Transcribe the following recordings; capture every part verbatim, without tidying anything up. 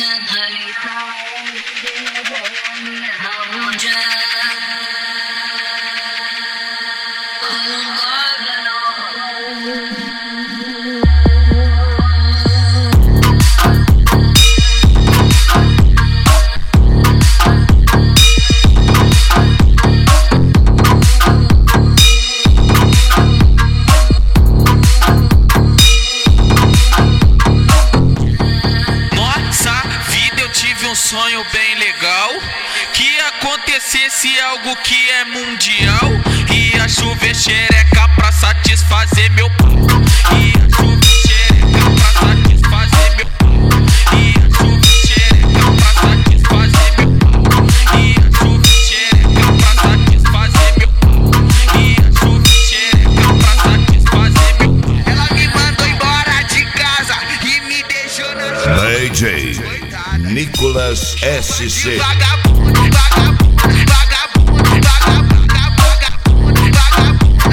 Sonho bem legal, que acontecesse algo que é mundial. Ia chover xereca pra satisfazer meu pau. Ia chover xereca pra satisfazer meu pau. Ia chover xereca pra satisfazer meu pau. Ia chover xereca pra satisfazer meu pau. Ia chover xereca pra satisfazer meu pau. Ela me mandou embora de casa e me deixou na D J Nicolas S C. Vagabundo, vagabundo, vagabundo, vagabundo, vagabundo, vagabundo,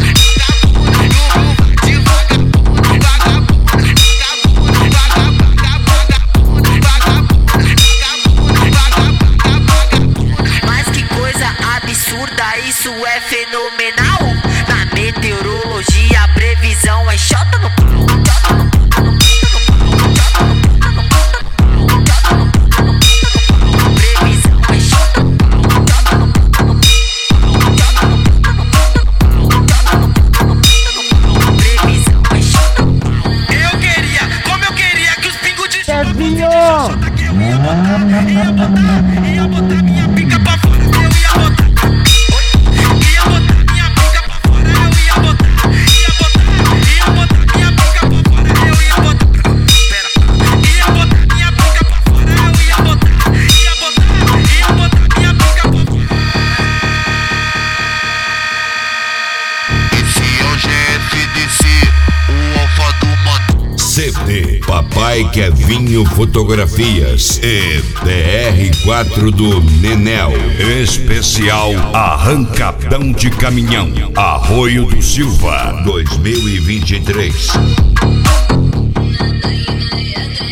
de vagabundo, vagabundo, vagabundo, vagabundo, vagabundo. Mas que coisa absurda, isso é fenomenal. Na meteorologia a previsão é xota no pau. Ia botar minha pica pra fora, eu ia botar. Ia botar minha pica pra fora, eu ia botar. Ia botar, ia botar minha pica pra fora, eu ia botar. Pera, ia botar minha pica pra fora, eu ia botar. Ia botar, ia botar minha pica pra fora. Esse é o G F D C, o alfa do mano. C D Papai Kevinho Fotografias e D R quatro do Nenel. Especial Arrancadão de Caminhão, Arroio do Silva dois mil e vinte e três.